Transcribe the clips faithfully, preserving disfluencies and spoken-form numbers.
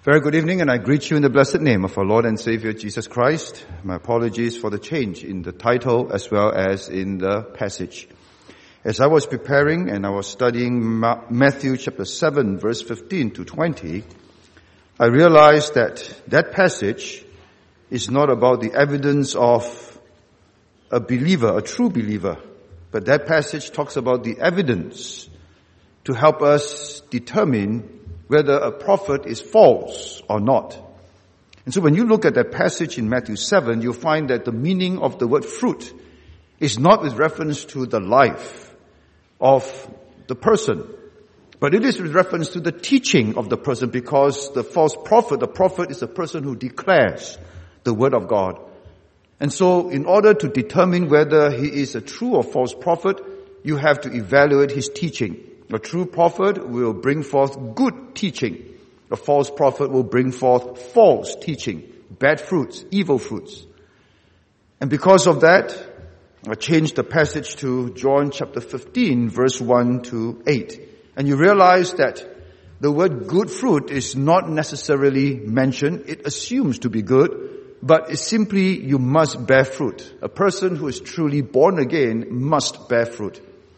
Very good evening, and I greet you in the blessed name of our Lord and Savior Jesus Christ. My apologies for the change in the title as well as in the passage. As I was preparing and I was studying Matthew chapter seven verse fifteen to twenty, I realized that that passage is not about the evidence of a believer, a true believer, but that passage talks about the evidence to help us determine whether a prophet is false or not. And so when you look at that passage in Matthew seven, you'll find that the meaning of the word fruit is not with reference to the life of the person, but it is with reference to the teaching of the person, because the false prophet, the prophet is a person who declares the word of God. And so in order to determine whether he is a true or false prophet, you have to evaluate his teaching. A true prophet will bring forth good teaching. A false prophet will bring forth false teaching, bad fruits, evil fruits. And because of that, I changed the passage to John chapter fifteen, verse one to eight. And you realize that the word good fruit is not necessarily mentioned. It assumes to be good, but it's simply you must bear fruit. A person who is truly born again must bear fruit.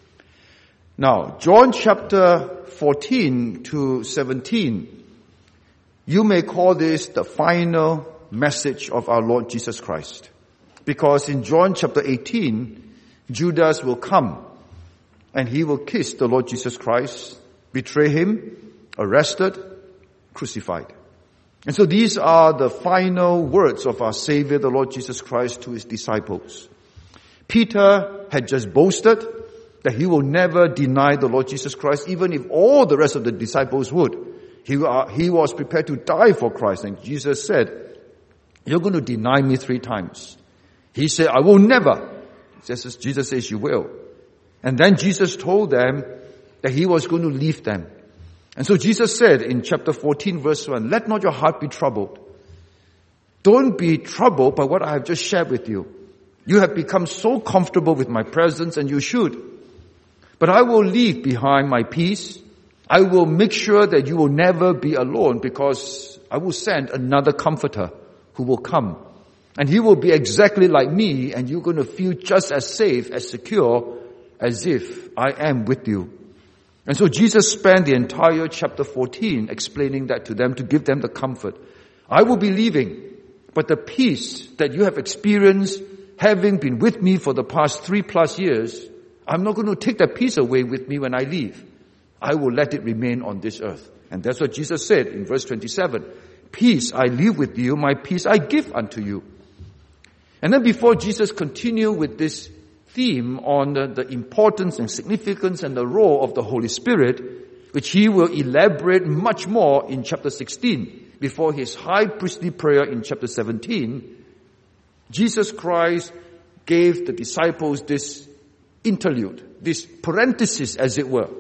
Now, John chapter fourteen to seventeen, you may call this the final message of our Lord Jesus Christ. Because in John chapter eighteen, Judas will come and he will kiss the Lord Jesus Christ, betray him, arrested, crucified. And so these are the final words of our Savior, the Lord Jesus Christ, to his disciples. Peter had just boasted that he will never deny the Lord Jesus Christ, even if all the rest of the disciples would. He, uh, he was prepared to die for Christ. And Jesus said, "You're going to deny me three times." He said, "I will never." Jesus, Jesus says, "You will." And then Jesus told them that he was going to leave them. And so Jesus said in chapter fourteen, verse one, "Let not your heart be troubled. Don't be troubled by what I have just shared with you. You have become so comfortable with my presence, and you should. But I will leave behind my peace. I will make sure that you will never be alone, because I will send another comforter who will come. And he will be exactly like me, and you're going to feel just as safe, as secure, as if I am with you." And so Jesus spent the entire chapter fourteen explaining that to them, to give them the comfort. I will be leaving, but the peace that you have experienced, having been with me for the past three plus years, I'm not going to take that peace away with me when I leave. I will let it remain on this earth. And that's what Jesus said in verse twenty-seven. "Peace I leave with you, my peace I give unto you." And then before Jesus continued with this theme on the, the importance and significance and the role of the Holy Spirit, which he will elaborate much more in chapter sixteen, before his high priestly prayer in chapter seventeen, Jesus Christ gave the disciples this interlude, this parenthesis as it were.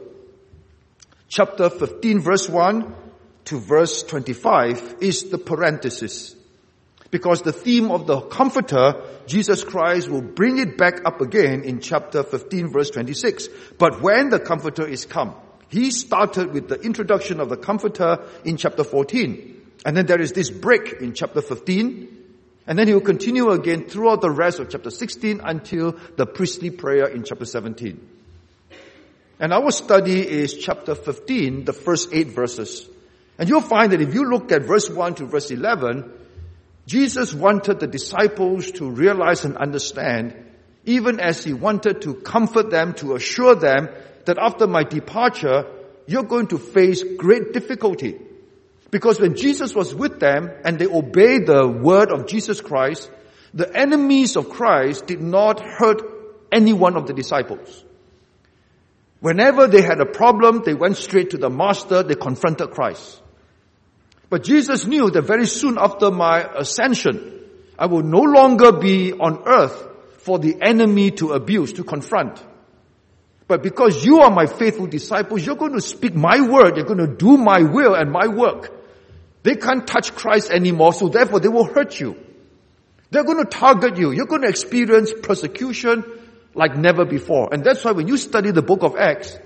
Chapter fifteen verse one to verse twenty-five is the parenthesis. Because the theme of the Comforter, Jesus Christ will bring it back up again in chapter fifteen verse twenty-six. But when the Comforter is come, he started with the introduction of the Comforter in chapter fourteen. And then there is this break in chapter fifteen. And then he will continue again throughout the rest of chapter sixteen until the priestly prayer in chapter seventeen. And our study is chapter fifteen, the first eight verses. And you'll find that if you look at verse one to verse eleven, Jesus wanted the disciples to realize and understand, even as he wanted to comfort them, to assure them that after my departure, you're going to face great difficulty. Because when Jesus was with them and they obeyed the word of Jesus Christ, the enemies of Christ did not hurt any one of the disciples. Whenever they had a problem, they went straight to the master, they confronted Christ. But Jesus knew that very soon after my ascension, I will no longer be on earth for the enemy to abuse, to confront. But because you are my faithful disciples, you're going to speak my word, you're going to do my will and my work. They can't touch Christ anymore, so therefore they will hurt you. They're going to target you. You're going to experience persecution like never before. And that's why when you study the book of Acts,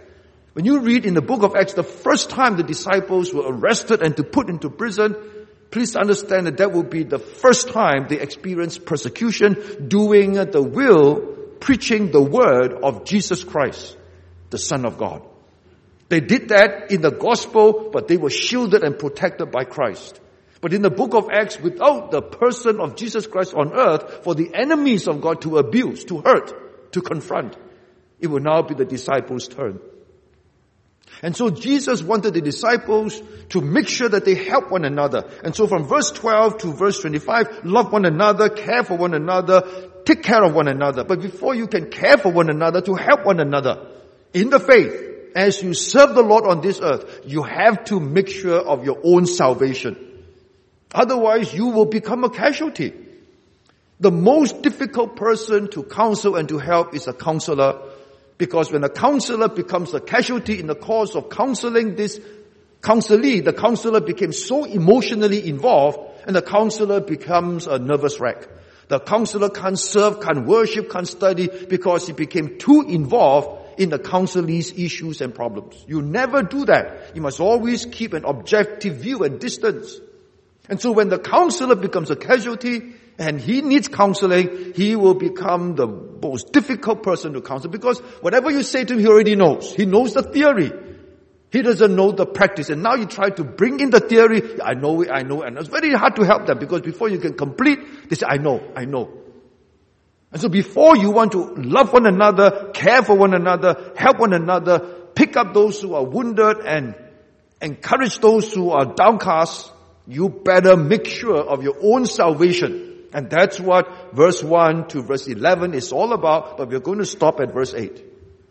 When you read in the book of Acts, the first time the disciples were arrested and to put into prison, please understand that that will be the first time they experienced persecution, doing the will, preaching the word of Jesus Christ, the Son of God. They did that in the gospel, but they were shielded and protected by Christ. But in the book of Acts, without the person of Jesus Christ on earth, for the enemies of God to abuse, to hurt, to confront, it will now be the disciples' turn. And so Jesus wanted the disciples to make sure that they help one another. And so from verse twelve to verse twenty-five, love one another, care for one another, take care of one another. But before you can care for one another, to help one another in the faith, as you serve the Lord on this earth, you have to make sure of your own salvation. Otherwise, you will become a casualty. The most difficult person to counsel and to help is a counselor, because when a counselor becomes a casualty in the course of counseling this counselee, the counselor became so emotionally involved, and the counselor becomes a nervous wreck. The counselor can't serve, can't worship, can't study, because he became too involved in the counselee's issues and problems. You never do that. You must always keep an objective view and distance. And so when the counselor becomes a casualty and he needs counseling, he will become the most difficult person to counsel, because whatever you say to him, he already knows. He knows the theory. He doesn't know the practice. And now you try to bring in the theory. I know it, I know it. And it's very hard to help them, because before you can complete, they say, I know, I know. And so before you want to love one another, care for one another, help one another, pick up those who are wounded and encourage those who are downcast, you better make sure of your own salvation. And that's what verse one to verse eleven is all about, but we're going to stop at verse eight.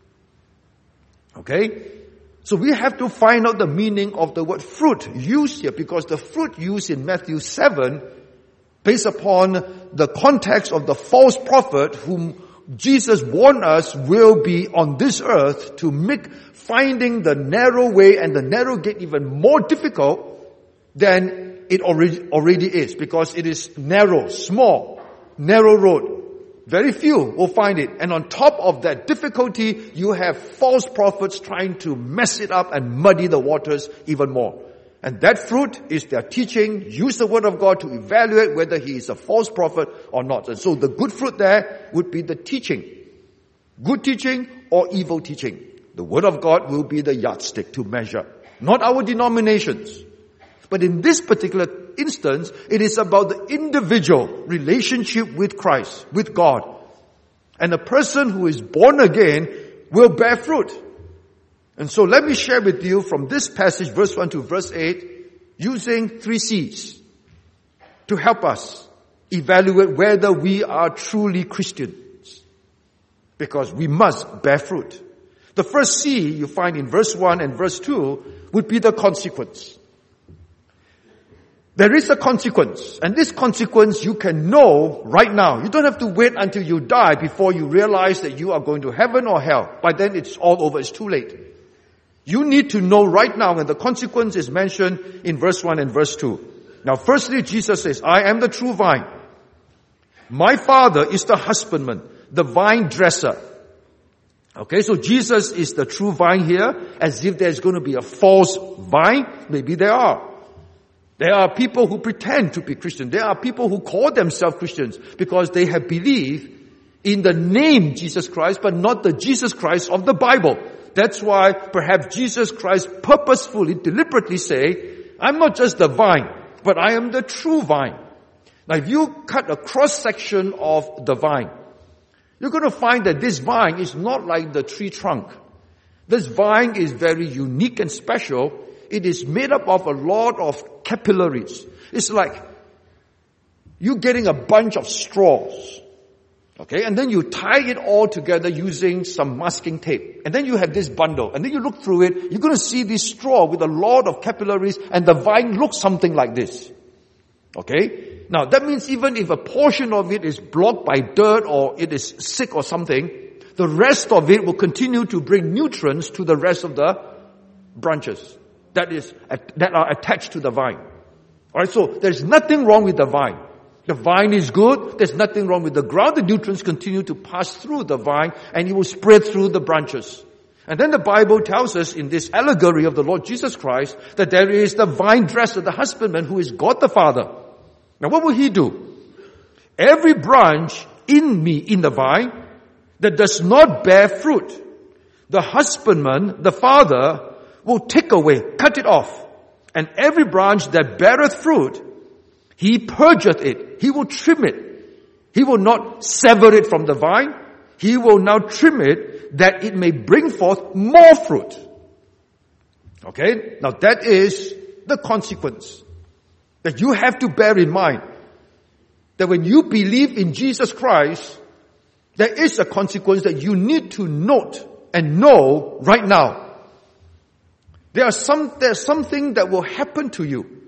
Okay? So we have to find out the meaning of the word fruit used here, because the fruit used in Matthew seven, based upon the context of the false prophet whom Jesus warned us will be on this earth to make finding the narrow way and the narrow gate even more difficult than it already, already is, because it is narrow, small, narrow road. Very few will find it. And on top of that difficulty, you have false prophets trying to mess it up and muddy the waters even more. And that fruit is their teaching. Use the word of God to evaluate whether he is a false prophet or not. And so the good fruit there would be the teaching. Good teaching or evil teaching. The word of God will be the yardstick to measure. Not our denominations. But in this particular instance, it is about the individual relationship with Christ, with God. And a person who is born again will bear fruit. And so let me share with you from this passage, verse one to verse eight, using three C's to help us evaluate whether we are truly Christians. Because we must bear fruit. The first C you find in verse one and verse two would be the consequence. There is a consequence, and this consequence you can know right now. You don't have to wait until you die before you realize that you are going to heaven or hell. By then it's all over, it's too late. You need to know right now, and the consequence is mentioned in verse one and verse two. Now firstly, Jesus says, I am the true vine. My Father is the husbandman, the vine dresser. Okay, so Jesus is the true vine here, as if there's going to be a false vine. Maybe there are. There are people who pretend to be Christian. There are people who call themselves Christians because they have believed in the name Jesus Christ, but not the Jesus Christ of the Bible. That's why perhaps Jesus Christ purposefully, deliberately say, I'm not just the vine, but I am the true vine. Now if you cut a cross-section of the vine, you're going to find that this vine is not like the tree trunk. This vine is very unique and special. It is made up of a lot of capillaries. It's like you getting a bunch of straws. Okay, and then you tie it all together using some masking tape. And then you have this bundle. And then you look through it, you're going to see this straw with a lot of capillaries, and the vine looks something like this. Okay? Now that means even if a portion of it is blocked by dirt or it is sick or something, the rest of it will continue to bring nutrients to the rest of the branches that is that are attached to the vine. Alright, so there's nothing wrong with the vine. The vine is good. There's nothing wrong with the ground. The nutrients continue to pass through the vine and it will spread through the branches. And then the Bible tells us in this allegory of the Lord Jesus Christ that there is the vine dresser, the husbandman, who is God the Father. Now what will he do? Every branch in me, in the vine, that does not bear fruit, the husbandman, the Father, will take away, cut it off. And every branch that beareth fruit, he purgeth it. He will trim it. He will not sever it from the vine. He will now trim it that it may bring forth more fruit. Okay? Now that is the consequence that you have to bear in mind. That when you believe in Jesus Christ, there is a consequence that you need to note and know right now. There are some, there's something that will happen to you.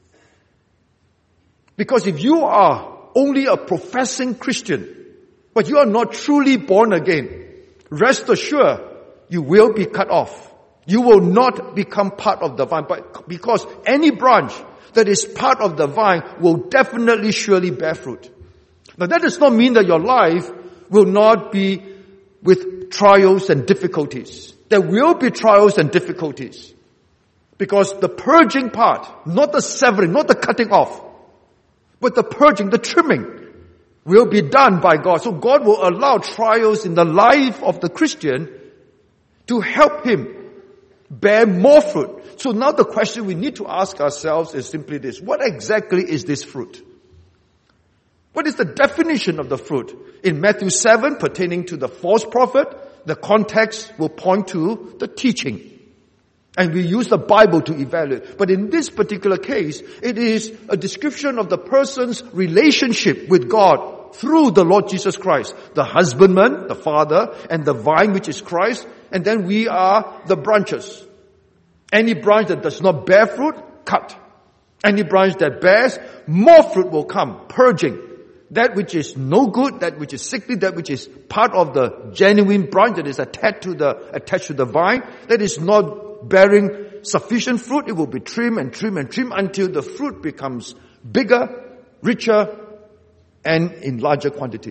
Because if you are only a professing Christian, but you are not truly born again, rest assured, you will be cut off. You will not become part of the vine, but because any branch that is part of the vine will definitely surely bear fruit. Now that does not mean that your life will not be with trials and difficulties. There will be trials and difficulties. Because the purging part, not the severing, not the cutting off, but the purging, the trimming, will be done by God. So God will allow trials in the life of the Christian to help him bear more fruit. So now the question we need to ask ourselves is simply this. What exactly is this fruit? What is the definition of the fruit? In Matthew seven, pertaining to the false prophet, the context will point to the teaching. And we use the Bible to evaluate. But in this particular case, it is a description of the person's relationship with God through the Lord Jesus Christ. The husbandman, the Father, and the vine, which is Christ. And then we are the branches. Any branch that does not bear fruit, cut. Any branch that bears, more fruit will come, purging. That which is no good, that which is sickly, that which is part of the genuine branch that is attached to the, attached to the vine, that is not bearing sufficient fruit, it will be trimmed and trimmed and trimmed until the fruit becomes bigger, richer, and in larger quantity.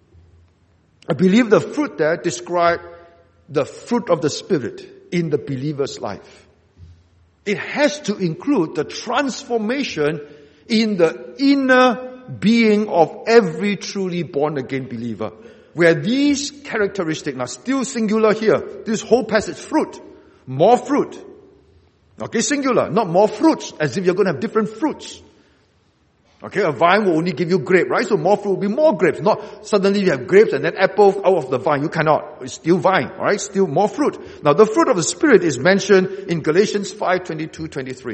I believe the fruit there describes the fruit of the Spirit in the believer's life. It has to include the transformation in the inner being of every truly born again believer. Where these characteristics are still singular here. This whole passage, fruit. More fruit. Okay, singular, not more fruits, as if you're going to have different fruits. Okay, a vine will only give you grape, right? So more fruit will be more grapes. Not suddenly you have grapes and then apples out of the vine. You cannot. It's still vine, alright? Still more fruit. Now the fruit of the Spirit is mentioned in Galatians five, twenty-two, twenty-three.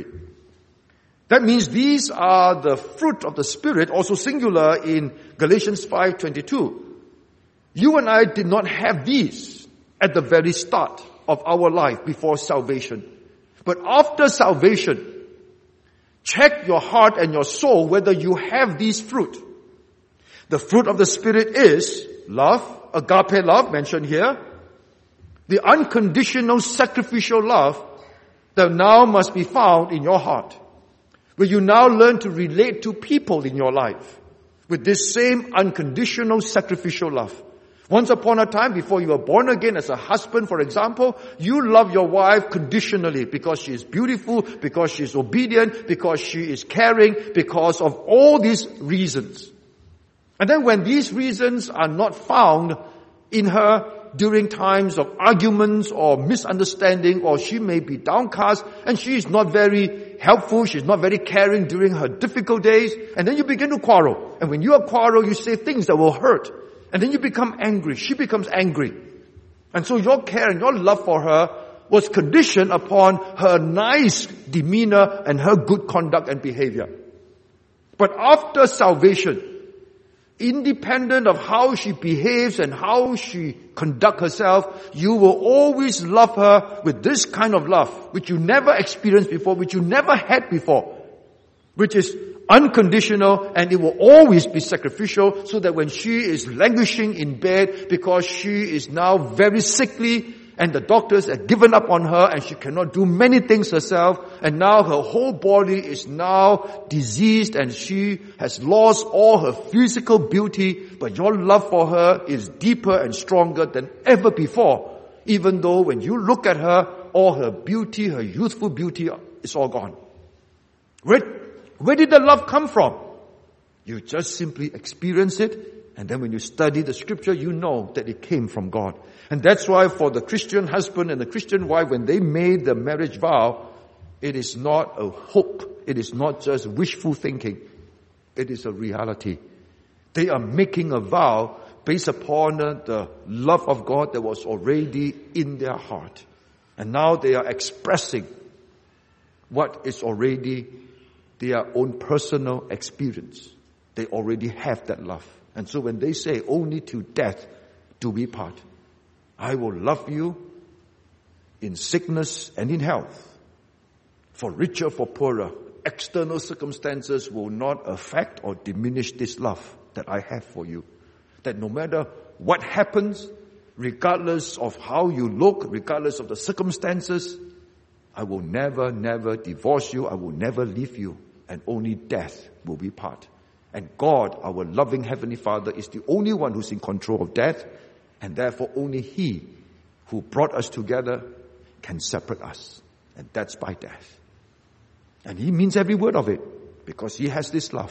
That means these are the fruit of the Spirit, also singular in Galatians five, twenty-two. You and I did not have these at the very start of our life before salvation. But after salvation, check your heart and your soul whether you have these fruit. The fruit of the Spirit is love, agape love mentioned here. The unconditional sacrificial love that now must be found in your heart. Where you now learn to relate to people in your life with this same unconditional sacrificial love. Once upon a time, before you were born again as a husband, for example, you love your wife conditionally because she is beautiful, because she is obedient, because she is caring, because of all these reasons. And then when these reasons are not found in her during times of arguments or misunderstanding, or she may be downcast and she is not very helpful, she's not very caring during her difficult days, and then you begin to quarrel. And when you are quarrel, you say things that will hurt. And then you become angry. She becomes angry. And so your care and your love for her was conditioned upon her nice demeanor and her good conduct and behavior. But after salvation, independent of how she behaves and how she conducts herself, you will always love her with this kind of love, which you never experienced before, which you never had before, which is unconditional, and it will always be sacrificial, so that when she is languishing in bed because she is now very sickly and the doctors have given up on her and she cannot do many things herself, and now her whole body is now diseased and she has lost all her physical beauty, but your love for her is deeper and stronger than ever before. Even though when you look at her, all her beauty, her youthful beauty is all gone. Where, where did the love come from? You just simply experience it, and then when you study the scripture, you know that it came from God. And that's why for the Christian husband and the Christian wife, when they made the marriage vow, it is not a hope. It is not just wishful thinking. It is a reality. They are making a vow based upon the love of God that was already in their heart. And now they are expressing what is already their own personal experience. They already have that love. And so when they say, only to death do we part, I will love you in sickness and in health, for richer, for poorer. External circumstances will not affect or diminish this love that I have for you. That no matter what happens, regardless of how you look, regardless of the circumstances, I will never, never divorce you. I will never leave you. And only death will be part. And God, our loving Heavenly Father, is the only one who's in control of death. And therefore only He who brought us together can separate us. And that's by death. And He means every word of it, because He has this love.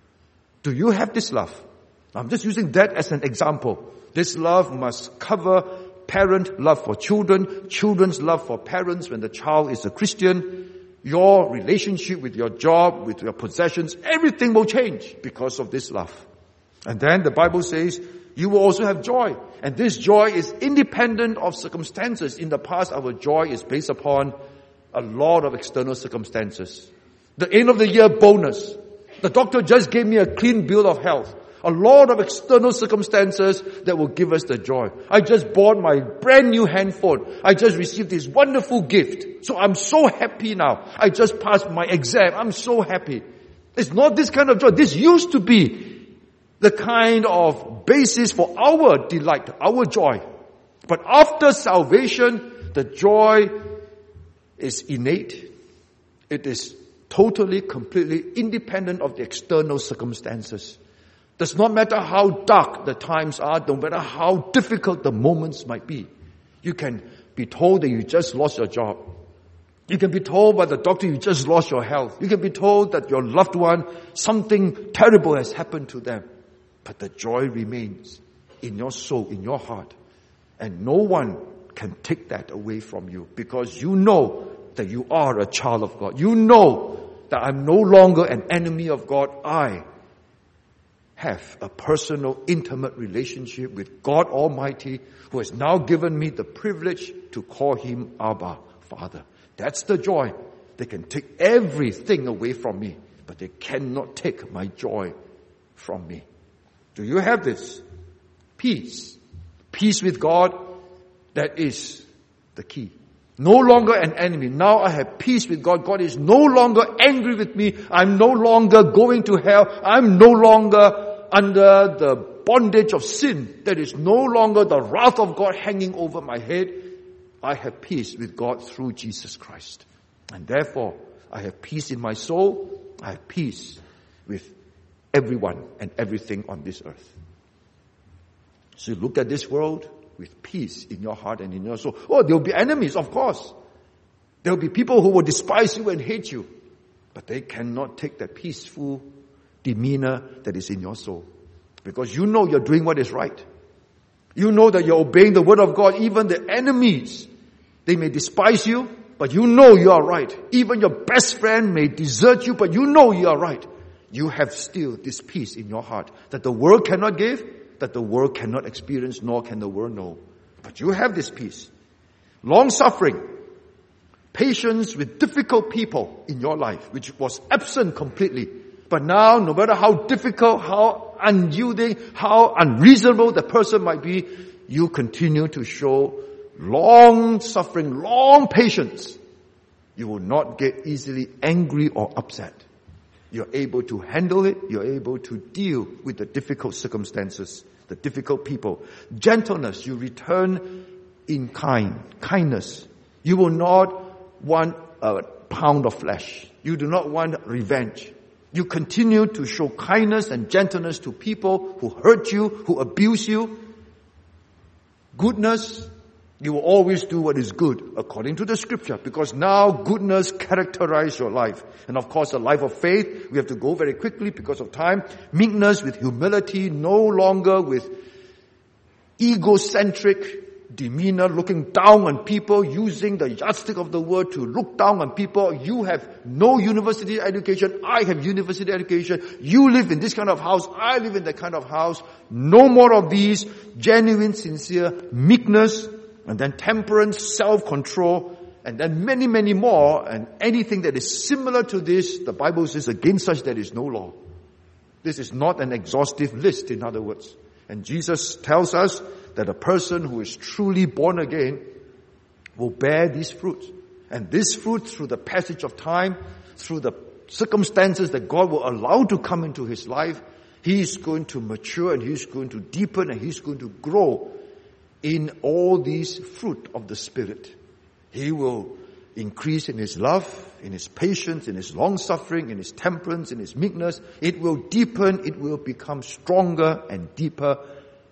Do you have this love? I'm just using that as an example. This love must cover parent love for children, children's love for parents when the child is a Christian. Your relationship with your job, with your possessions, everything will change because of this love. And then the Bible says, you will also have joy. And this joy is independent of circumstances. In the past, our joy is based upon a lot of external circumstances. The end of the year bonus. The doctor just gave me a clean bill of health. A lot of external circumstances that will give us the joy. I just bought my brand new handphone. I just received this wonderful gift. So I'm so happy now. I just passed my exam. I'm so happy. It's not this kind of joy. This used to be the kind of basis for our delight, our joy. But after salvation, the joy is innate. It is totally, completely independent of the external circumstances. Does not matter how dark the times are, no matter how difficult the moments might be. You can be told that you just lost your job. You can be told by the doctor you just lost your health. You can be told that your loved one, something terrible has happened to them. But the joy remains in your soul, in your heart. And no one can take that away from you, because you know that you are a child of God. You know that I'm no longer an enemy of God. I have a personal, intimate relationship with God Almighty, who has now given me the privilege to call Him Abba, Father. That's the joy. They can take everything away from me, but they cannot take my joy from me. Do you have this? Peace. Peace with God, that is the key. No longer an enemy. Now I have peace with God. God is no longer angry with me. I'm no longer going to hell. I'm no longer under the bondage of sin. There is no longer the wrath of God hanging over my head. I have peace with God through Jesus Christ. And therefore, I have peace in my soul. I have peace with everyone and everything on this earth. So you look at this world with peace in your heart and in your soul. Oh, there will be enemies, of course. There will be people who will despise you and hate you. But they cannot take that peaceful demeanor that is in your soul. Because you know you're doing what is right. You know that you're obeying the word of God. Even the enemies, they may despise you, but you know you are right. Even your best friend may desert you, but you know you are right. You have still this peace in your heart that the world cannot give, that the world cannot experience, nor can the world know. But you have this peace. Long-suffering, patience with difficult people in your life, which was absent completely. But now, no matter how difficult, how unyielding, how unreasonable the person might be, you continue to show long-suffering, long patience. You will not get easily angry or upset. You're able to handle it. You're able to deal with the difficult circumstances, the difficult people. Gentleness, you return in kind, kindness. You will not want a pound of flesh. You do not want revenge. You continue to show kindness and gentleness to people who hurt you, who abuse you. Goodness, You will always do what is good according to the scripture, because now goodness characterizes your life. And of course, the life of faith, we have to go very quickly because of time. Meekness with humility, no longer with egocentric demeanor, looking down on people, using the yardstick of the word to look down on people. You have no university education, I have university education. You live in this kind of house, I live in that kind of house. No more of these. Genuine, sincere meekness, and then temperance, self-control, and then many, many more. And anything that is similar to this, the Bible says, against such there is no law. This is not an exhaustive list, in other words. And Jesus tells us that a person who is truly born again will bear these fruits. And this fruit, through the passage of time, through the circumstances that God will allow to come into his life, he is going to mature and he's going to deepen and he's going to grow in all these fruit of the Spirit. He will increase in his love, in his patience, in his long-suffering, in his temperance, in his meekness. It will deepen, it will become stronger and deeper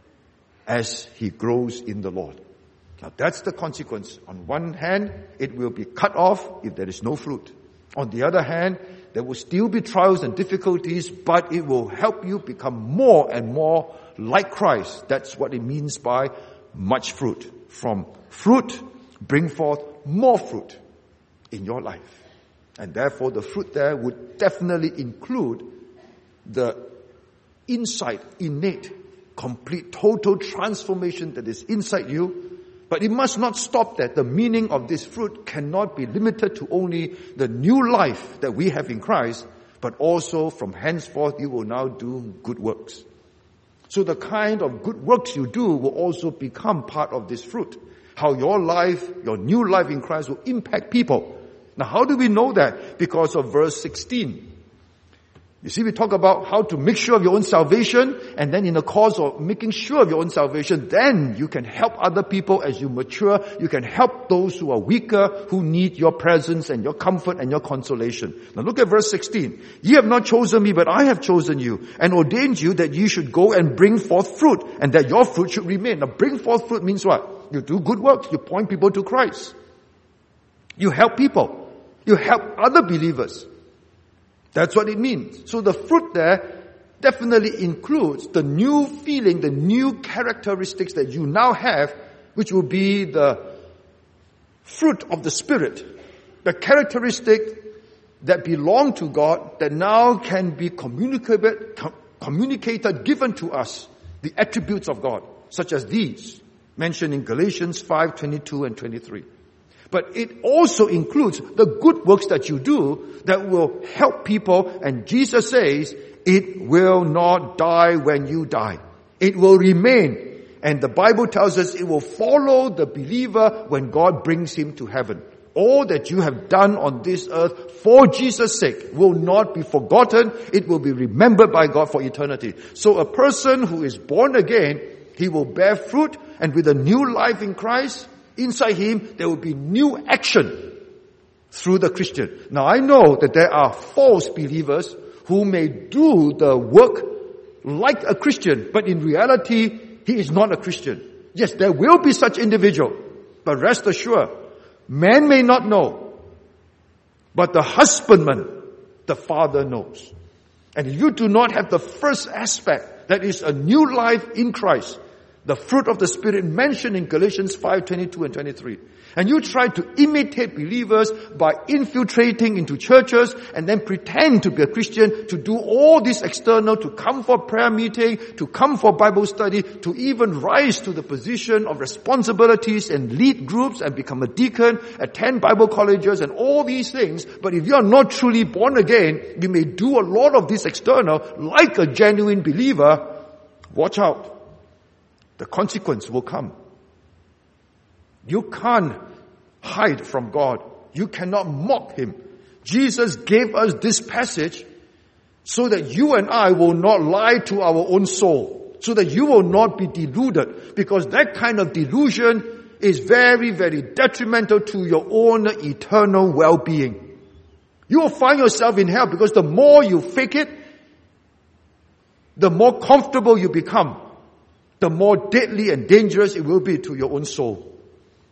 as he grows in the Lord. Now that's the consequence. On one hand, it will be cut off if there is no fruit. On the other hand, there will still be trials and difficulties, but it will help you become more and more like Christ. That's what it means by much fruit. From fruit, bring forth more fruit in your life. And therefore the fruit there would definitely include the insight, innate, complete, total transformation that is inside you. But it must not stop there. The meaning of this fruit cannot be limited to only the new life that we have in Christ, but also from henceforth you will now do good works. So the kind of good works you do will also become part of this fruit. How your life, your new life in Christ will impact people. Now how do we know that? Because of verse sixteen. You see, we talk about how to make sure of your own salvation, and then in the course of making sure of your own salvation, then you can help other people as you mature. You can help those who are weaker, who need your presence and your comfort and your consolation. Now look at verse sixteen. Ye have not chosen me, but I have chosen you, and ordained you that ye should go and bring forth fruit, and that your fruit should remain. Now bring forth fruit means what? You do good works. You point people to Christ. You help people. You help other believers. That's what it means. So the fruit there definitely includes the new feeling, the new characteristics that you now have, which will be the fruit of the Spirit. The characteristic that belong to God that now can be communicated, communicated, given to us. The attributes of God, such as these, mentioned in Galatians five, twenty-two and twenty-three. But it also includes the good works that you do that will help people. And Jesus says, it will not die when you die. It will remain. And the Bible tells us it will follow the believer when God brings him to heaven. All that you have done on this earth for Jesus' sake will not be forgotten. It will be remembered by God for eternity. So a person who is born again, he will bear fruit, and with a new life in Christ, inside him, there will be new action through the Christian. Now I know that there are false believers who may do the work like a Christian, but in reality, he is not a Christian. Yes, there will be such individual, but rest assured, man may not know, but the husbandman, the Father knows. And if you do not have the first aspect, that is a new life in Christ, the fruit of the Spirit mentioned in Galatians five, twenty-two and twenty-three. And you try to imitate believers by infiltrating into churches and then pretend to be a Christian, to do all this external, to come for prayer meeting, to come for Bible study, to even rise to the position of responsibilities and lead groups and become a deacon, attend Bible colleges and all these things. But if you are not truly born again, you may do a lot of this external like a genuine believer. Watch out. The consequence will come. You can't hide from God. You cannot mock him. Jesus gave us this passage so that you and I will not lie to our own soul, so that you will not be deluded, because that kind of delusion is very, very detrimental to your own eternal well-being. You will find yourself in hell because the more you fake it, the more comfortable you become, the more deadly and dangerous it will be to your own soul.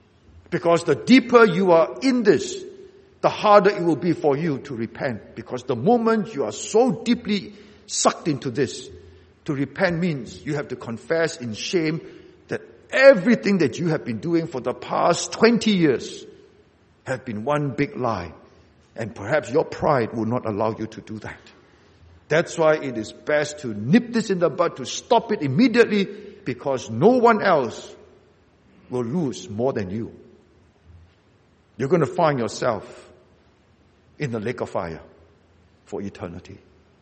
Because the deeper you are in this, the harder it will be for you to repent. Because the moment you are so deeply sucked into this, to repent means you have to confess in shame that everything that you have been doing for the past twenty years have been one big lie. And perhaps your pride will not allow you to do that. That's why it is best to nip this in the bud, to stop it immediately, because no one else will lose more than you. You're going to find yourself in the lake of fire for eternity.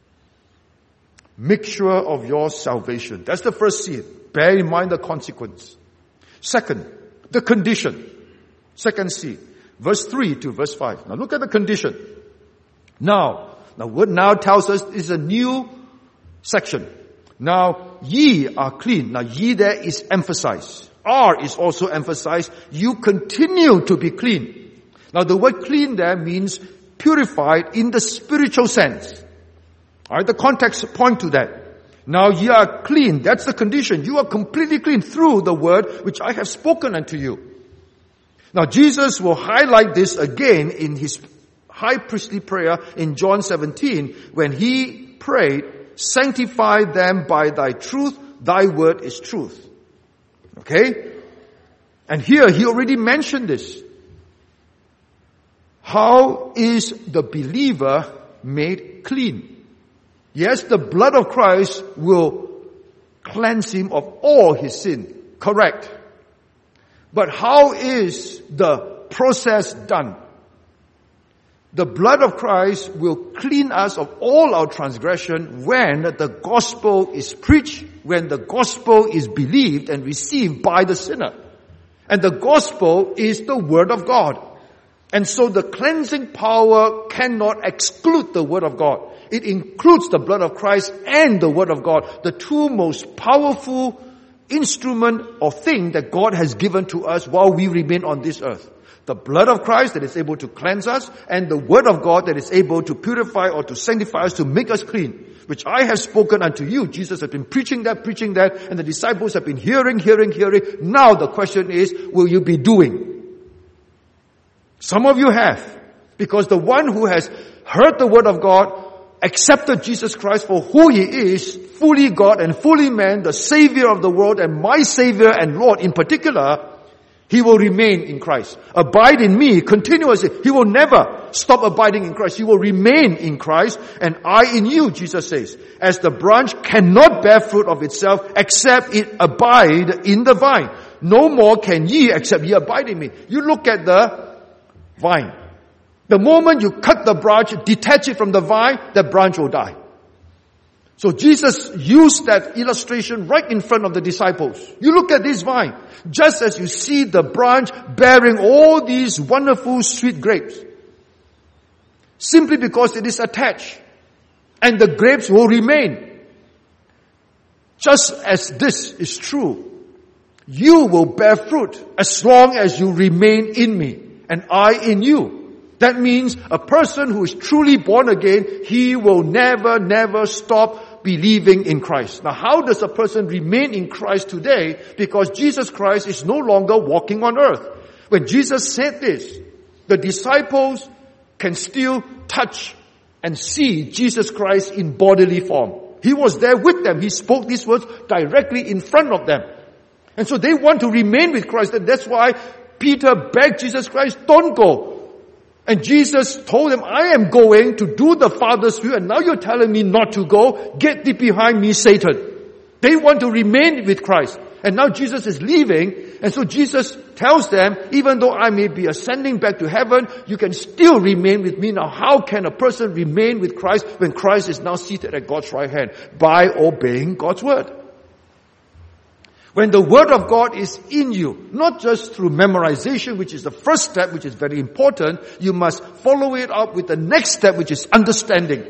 Make sure of your salvation. That's the first sin. Bear in mind the consequence. Second, the condition. Second sin. Verse three to verse five. Now look at the condition. Now, now what now tells us is a new section. Now, ye are clean. Now, ye there is emphasized. Are is also emphasized. You continue to be clean. Now, the word clean there means purified in the spiritual sense. Alright, the context point to that. Now ye are clean. That's the condition. You are completely clean through the word which I have spoken unto you. Now Jesus will highlight this again in his high priestly prayer in John seventeen when he prayed, sanctify them by thy truth. Thy word is truth. Okay? And here he already mentioned this. How is the believer made clean? Yes, the blood of Christ will cleanse him of all his sin. Correct. But how is the process done? The blood of Christ will clean us of all our transgression when the gospel is preached, when the gospel is believed and received by the sinner. And the gospel is the word of God. And so the cleansing power cannot exclude the word of God. It includes the blood of Christ and the word of God, the two most powerful instrument or thing that God has given to us while we remain on this earth. The blood of Christ that is able to cleanse us, and the word of God that is able to purify or to sanctify us, to make us clean, which I have spoken unto you. Jesus has been preaching that, preaching that, and the disciples have been hearing, hearing, hearing. Now the question is, will you be doing? Some of you have, because the one who has heard the word of God, accepted Jesus Christ for who he is, fully God and fully man, the Savior of the world and my Savior and Lord in particular, he will remain in Christ. Abide in me continuously. He will never stop abiding in Christ. He will remain in Christ, and I in you, Jesus says. As the branch cannot bear fruit of itself except it abide in the vine. No more can ye except ye abide in me. You look at the vine. The moment you cut the branch, detach it from the vine, the branch will die. So Jesus used that illustration right in front of the disciples. You look at this vine, just as you see the branch bearing all these wonderful sweet grapes, simply because it is attached, and the grapes will remain. Just as this is true, you will bear fruit as long as you remain in me, and I in you. That means a person who is truly born again, he will never, never stop believing in Christ. Now, how does a person remain in Christ today? Because Jesus Christ is no longer walking on earth. When Jesus said this, the disciples can still touch and see Jesus Christ in bodily form. He was there with them. He spoke these words directly in front of them. And so they want to remain with Christ. And that's why Peter begged Jesus Christ, don't go. And Jesus told them, I am going to do the Father's will, and now you're telling me not to go. Get thee behind me, Satan. They want to remain with Christ. And now Jesus is leaving, and so Jesus tells them, even though I may be ascending back to heaven, you can still remain with me. Now, how can a person remain with Christ when Christ is now seated at God's right hand? By obeying God's word. When the word of God is in you, not just through memorization, which is the first step, which is very important, you must follow it up with the next step, which is understanding.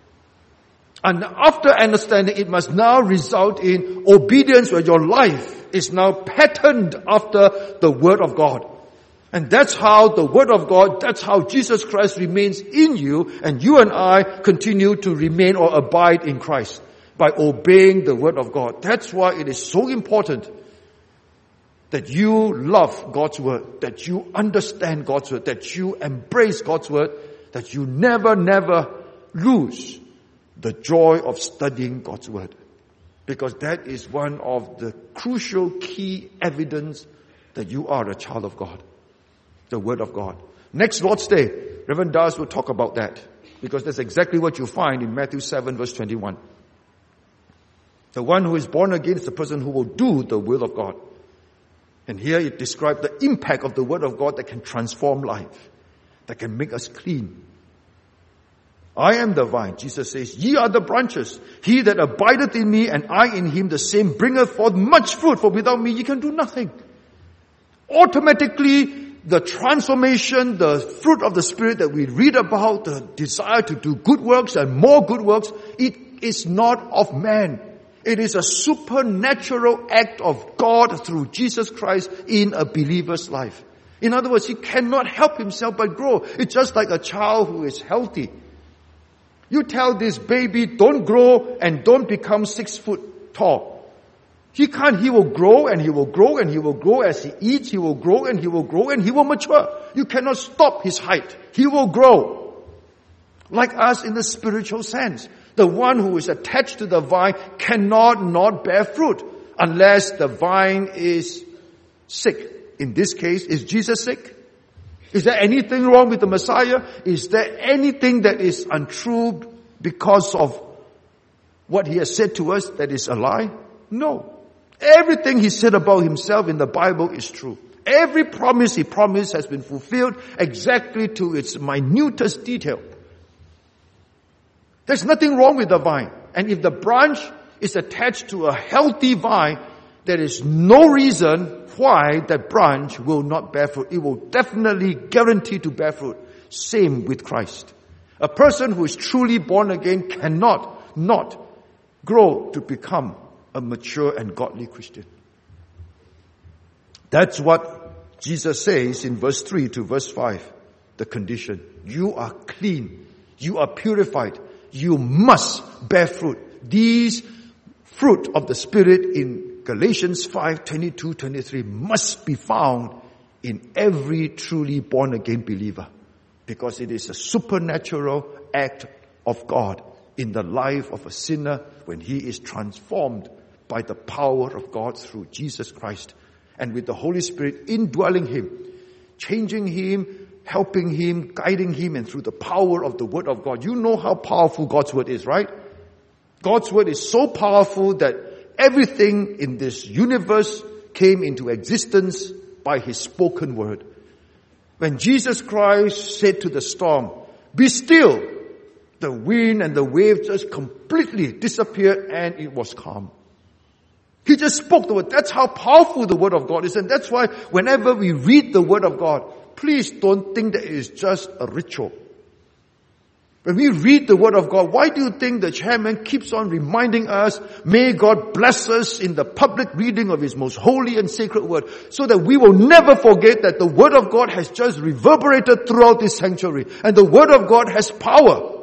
And after understanding, it must now result in obedience, where your life is now patterned after the word of God. And that's how the word of God, that's how Jesus Christ remains in you, and you and I continue to remain or abide in Christ. By obeying the word of God. That's why it is so important that you love God's word, that you understand God's word, that you embrace God's word, that you never, never lose the joy of studying God's word. Because that is one of the crucial key evidence that you are a child of God. The word of God. Next Lord's Day, Reverend Das will talk about that. Because that's exactly what you find in Matthew seven verse twenty-one. The one who is born again is the person who will do the will of God. And here it describes the impact of the word of God that can transform life, that can make us clean. I am the vine, Jesus says, ye are the branches. He that abideth in me and I in him, the same bringeth forth much fruit, for without me ye can do nothing. Automatically, the transformation, the fruit of the Spirit that we read about, the desire to do good works and more good works, it is not of man. It is a supernatural act of God through Jesus Christ in a believer's life. In other words, he cannot help himself but grow. It's just like a child who is healthy. You tell this baby, don't grow and don't become six foot tall. He can't, he will grow and he will grow and he will grow as he eats, he will grow and he will grow and he will mature. You cannot stop his height. He will grow. Like us in the spiritual sense. The one who is attached to the vine cannot not bear fruit unless the vine is sick. In this case, is Jesus sick? Is there anything wrong with the Messiah? Is there anything that is untrue because of what he has said to us that is a lie? No. Everything he said about himself in the Bible is true. Every promise he promised has been fulfilled exactly to its minutest detail. There's nothing wrong with the vine. And if the branch is attached to a healthy vine, there is no reason why that branch will not bear fruit. It will definitely guarantee to bear fruit. Same with Christ. A person who is truly born again cannot not grow to become a mature and godly Christian. That's what Jesus says in verse three to verse five. The condition. You are clean. You are purified. You must bear fruit. These fruit of the Spirit in Galatians five, twenty-two, twenty-three must be found in every truly born again believer. Because it is a supernatural act of God in the life of a sinner when he is transformed by the power of God through Jesus Christ. And with the Holy Spirit indwelling him, changing him, helping him, guiding him, and through the power of the Word of God. You know how powerful God's Word is, right? God's Word is so powerful that everything in this universe came into existence by His spoken Word. When Jesus Christ said to the storm, be still, the wind and the waves just completely disappeared and it was calm. He just spoke the Word. That's how powerful the Word of God is. And that's why whenever we read the Word of God, please don't think that it is just a ritual. When we read the Word of God, why do you think the chairman keeps on reminding us, may God bless us in the public reading of His most holy and sacred Word, so that we will never forget that the Word of God has just reverberated throughout this sanctuary, and the Word of God has power.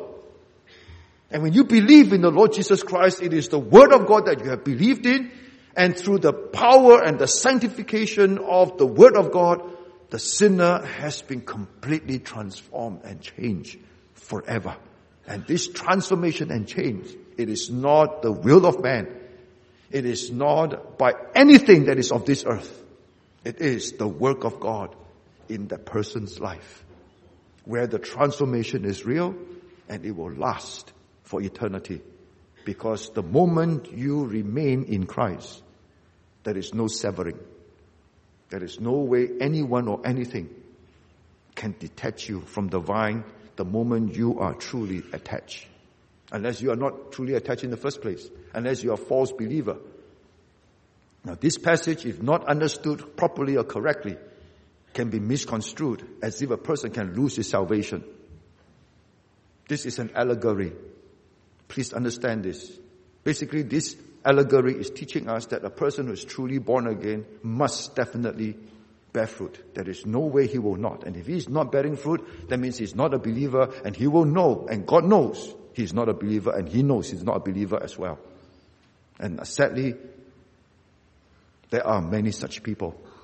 And when you believe in the Lord Jesus Christ, it is the Word of God that you have believed in, and through the power and the sanctification of the Word of God, the sinner has been completely transformed and changed forever. And this transformation and change, it is not the will of man. It is not by anything that is of this earth. It is the work of God in the person's life, where the transformation is real and it will last for eternity. Because the moment you remain in Christ, there is no severing. There is no way anyone or anything can detach you from the vine the moment you are truly attached. Unless you are not truly attached in the first place. Unless you are a false believer. Now this passage, if not understood properly or correctly, can be misconstrued as if a person can lose his salvation. This is an allegory. Please understand this. Basically, this allegory is teaching us that a person who is truly born again must definitely bear fruit. There is no way he will not. And if he is not bearing fruit, that means he's not a believer, and he will know, and God knows he's not a believer, and he knows he's not a believer as well. And sadly, there are many such people.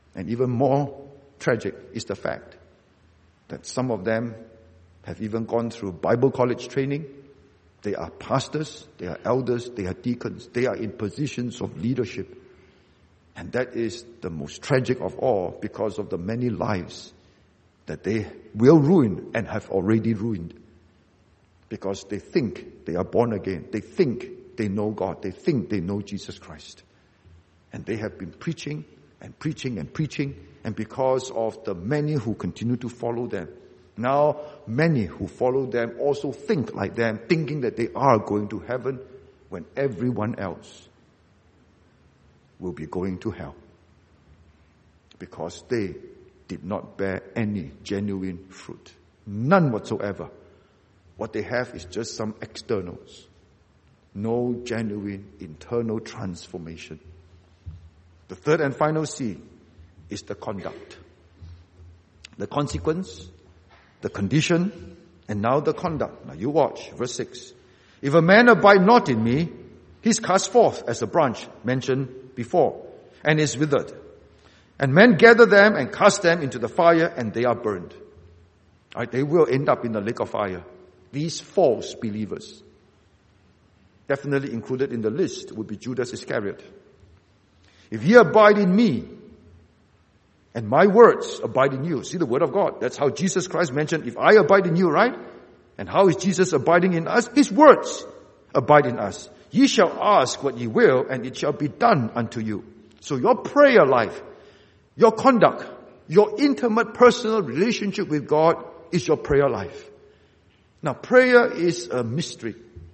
And even more tragic is the fact that some of them have even gone through Bible college training. They are pastors, they are elders, they are deacons, they are in positions of leadership. And that is the most tragic of all, because of the many lives that they will ruin and have already ruined. Because they think they are born again. They think they know God. They think they know Jesus Christ. And they have been preaching and preaching and preaching. And because of the many who continue to follow them, now many who follow them also think like them, thinking that they are going to heaven when everyone else will be going to hell. Because they did not bear any genuine fruit. None whatsoever. What they have is just some externals. No genuine internal transformation. The third and final C is the conduct. The consequence, the condition, and now the conduct. Now you watch, verse six. If a man abide not in me, he's cast forth as a branch mentioned before, and is withered. And men gather them and cast them into the fire, and they are burned. Right, they will end up in the lake of fire. These false believers. Definitely included in the list would be Judas Iscariot. If ye abide in me, and my words abide in you. See the word of God. That's how Jesus Christ mentioned, if I abide in you, right? And how is Jesus abiding in us? His words abide in us. Ye shall ask what ye will, and it shall be done unto you. So your prayer life, your conduct, your intimate personal relationship with God is your prayer life. Now prayer is a mystery.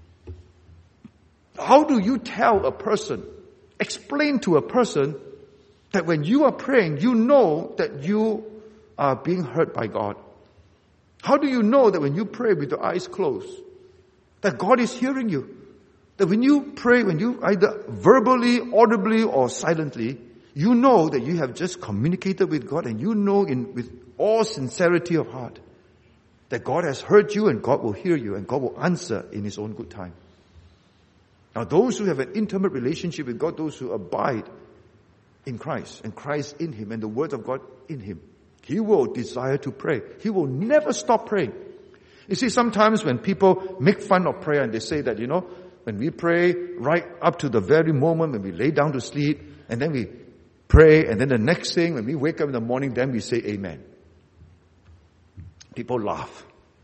How do you tell a person, explain to a person that when you are praying, you know that you are being heard by God? How do you know that when you pray with your eyes closed, that God is hearing you? That when you pray, when you either verbally, audibly, or silently, you know that you have just communicated with God, and you know in with all sincerity of heart that God has heard you and God will hear you and God will answer in His own good time. Now those who have an intimate relationship with God, those who abide in Christ and Christ in him and the word of God in him, he will desire to pray. He will never stop praying. You see, sometimes when people make fun of prayer and they say that, you know, when we pray right up to the very moment when we lay down to sleep, and then we pray, and then the next thing when we wake up in the morning, then we say amen. People laugh.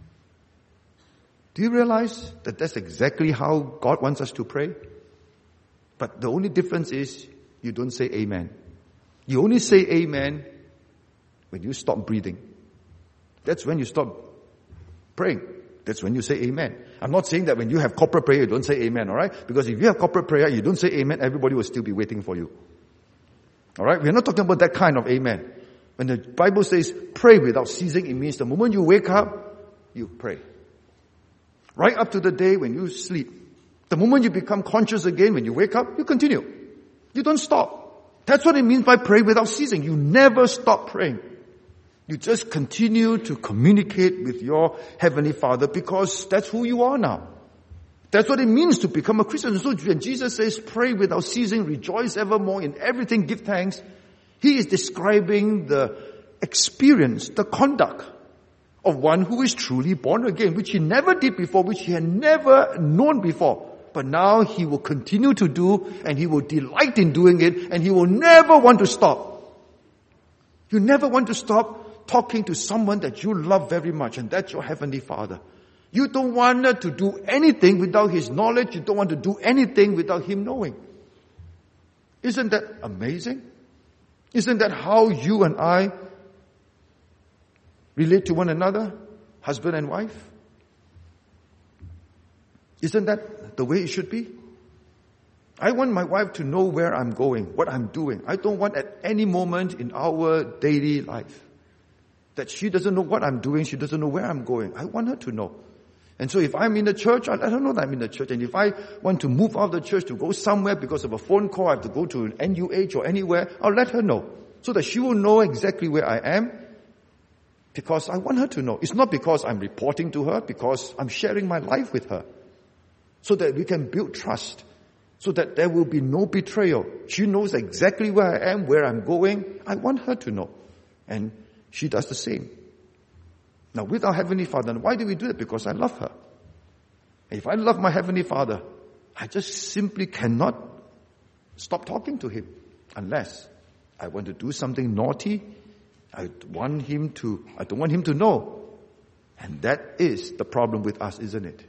Do you realize that that's exactly how God wants us to pray? But the only difference is you don't say amen. You only say amen when you stop breathing. That's when you stop praying. That's when you say amen. I'm not saying that when you have corporate prayer, you don't say amen, alright? Because if you have corporate prayer, you don't say amen, everybody will still be waiting for you. Alright? We're not talking about that kind of amen. When the Bible says pray without ceasing, it means the moment you wake up, you pray. Right up to the day when you sleep. The moment you become conscious again, when you wake up, you continue. You don't stop. That's what it means by pray without ceasing. You never stop praying. You just continue to communicate with your Heavenly Father because that's who you are now. That's what it means to become a Christian. So when Jesus says pray without ceasing, rejoice evermore, in everything give thanks, He is describing the experience, the conduct of one who is truly born again, which he never did before, which he had never known before. But now he will continue to do, and he will delight in doing it, and he will never want to stop. You never want to stop talking to someone that you love very much, and that's your Heavenly Father. You don't want to do anything without His knowledge. You don't want to do anything without Him knowing. Isn't that amazing? Isn't that how you and I relate to one another, husband and wife? Isn't that the way it should be? I want my wife to know where I'm going, what I'm doing. I don't want at any moment in our daily life that she doesn't know what I'm doing, she doesn't know where I'm going. I want her to know. And so if I'm in the church, I let her know that I'm in the church. And if I want to move out of the church to go somewhere because of a phone call, I have to go to an N U H or anywhere, I'll let her know so that she will know exactly where I am, because I want her to know. It's not because I'm reporting to her, because I'm sharing my life with her so that we can build trust, so that there will be no betrayal. She knows exactly where I am, where I'm going. I want her to know. And she does the same. Now, with our Heavenly Father, why do we do it? Because I love her. If I love my Heavenly Father, I just simply cannot stop talking to Him unless I want to do something naughty. I want Him to, I don't want Him to know. And that is the problem with us, isn't it?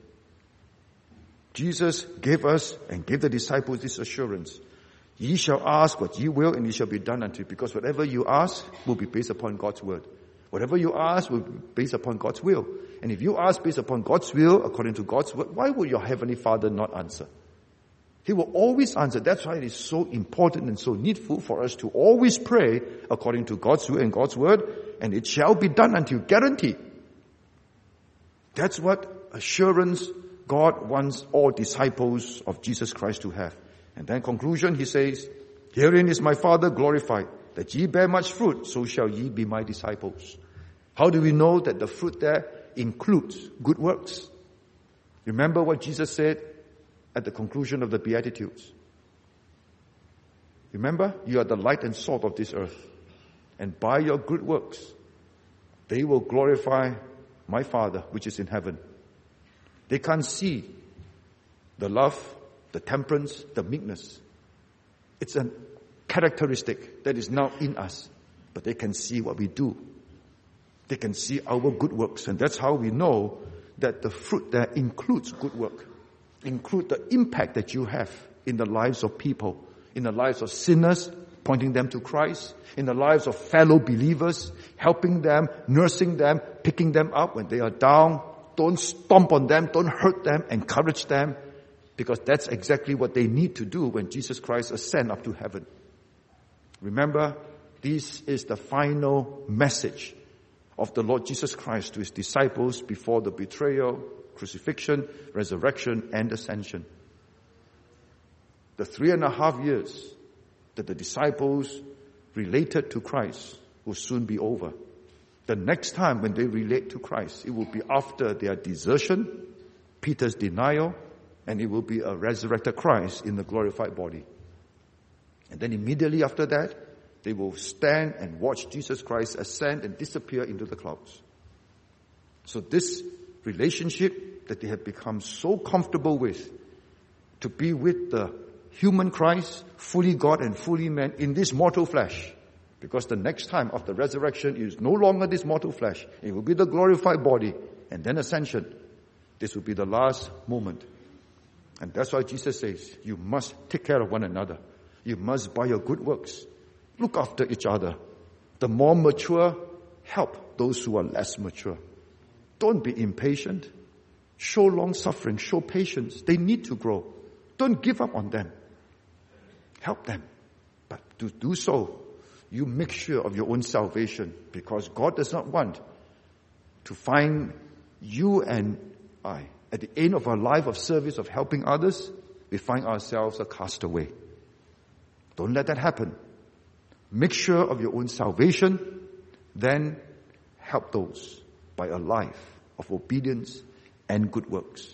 Jesus gave us and gave the disciples this assurance. Ye shall ask what ye will, and it shall be done unto you. Because whatever you ask will be based upon God's word. Whatever you ask will be based upon God's will. And if you ask based upon God's will, according to God's word, why would your Heavenly Father not answer? He will always answer. That's why it is so important and so needful for us to always pray according to God's will and God's word, and it shall be done unto you. Guarantee. That's what assurance God wants all disciples of Jesus Christ to have. And then conclusion, he says, herein is my Father glorified, that ye bear much fruit, so shall ye be my disciples. How do we know that the fruit there includes good works? Remember what Jesus said at the conclusion of the Beatitudes. Remember, you are the light and salt of this earth. And by your good works, they will glorify my Father, which is in heaven. They can't see the love, the temperance, the meekness. It's a characteristic that is now in us. But they can see what we do. They can see our good works. And that's how we know that the fruit there includes good work. Include the impact that you have in the lives of people, in the lives of sinners, pointing them to Christ, in the lives of fellow believers, helping them, nursing them, picking them up when they are down. Don't stomp on them, don't hurt them, encourage them, because that's exactly what they need to do when Jesus Christ ascends up to heaven. Remember, this is the final message of the Lord Jesus Christ to his disciples before the betrayal, crucifixion, resurrection, and ascension. The three and a half years that the disciples related to Christ will soon be over. The next time when they relate to Christ, it will be after their desertion, Peter's denial, and it will be a resurrected Christ in the glorified body. And then immediately after that, they will stand and watch Jesus Christ ascend and disappear into the clouds. So this relationship that they have become so comfortable with, to be with the human Christ, fully God and fully man, in this mortal flesh. Because the next time of the resurrection is no longer this mortal flesh. It will be the glorified body and then ascension. This will be the last moment. And that's why Jesus says, you must take care of one another. You must, by your good works, look after each other. The more mature, help those who are less mature. Don't be impatient. Show long suffering. Show patience. They need to grow. Don't give up on them. Help them. But to do so, you make sure of your own salvation, because God does not want to find you and I, at the end of our life of service, of helping others, we find ourselves a castaway. Don't let that happen. Make sure of your own salvation, then help those by a life of obedience and good works.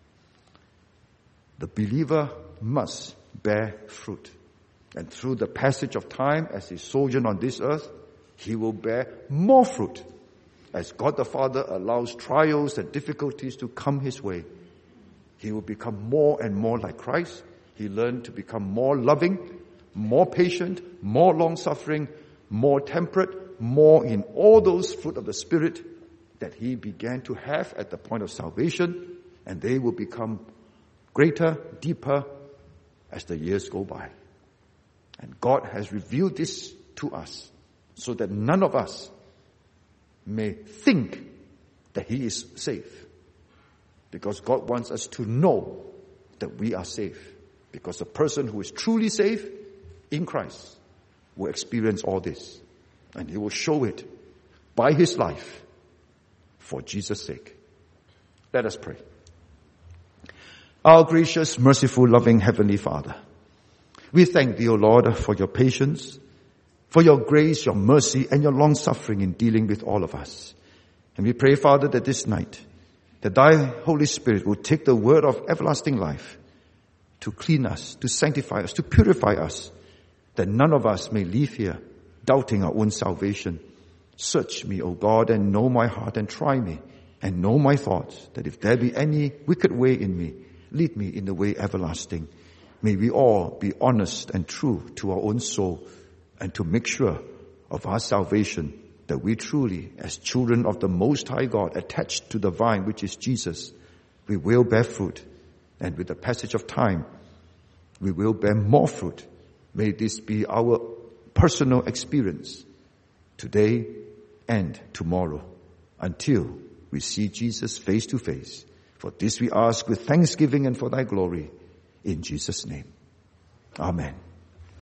The believer must bear fruit. And through the passage of time, as he sojourn on this earth, he will bear more fruit. As God the Father allows trials and difficulties to come his way, he will become more and more like Christ. He learned to become more loving, more patient, more long-suffering, more temperate, more in all those fruit of the Spirit that he began to have at the point of salvation, and they will become greater, deeper as the years go by. And God has revealed this to us so that none of us may think that he is safe. Because God wants us to know that we are safe. Because the person who is truly safe in Christ will experience all this. And he will show it by his life for Jesus' sake. Let us pray. Our gracious, merciful, loving Heavenly Father, we thank thee, O Lord, for your patience, for your grace, your mercy, and your long-suffering in dealing with all of us. And we pray, Father, that this night, that thy Holy Spirit will take the word of everlasting life to clean us, to sanctify us, to purify us, that none of us may leave here doubting our own salvation. Search me, O God, and know my heart, and try me, and know my thoughts, that if there be any wicked way in me, lead me in the way everlasting. May we all be honest and true to our own soul, and to make sure of our salvation, that we truly, as children of the Most High God, attached to the vine which is Jesus, we will bear fruit. And with the passage of time, we will bear more fruit. May this be our personal experience today and tomorrow, until we see Jesus face to face. For this we ask with thanksgiving and for thy glory, in Jesus' name. Amen.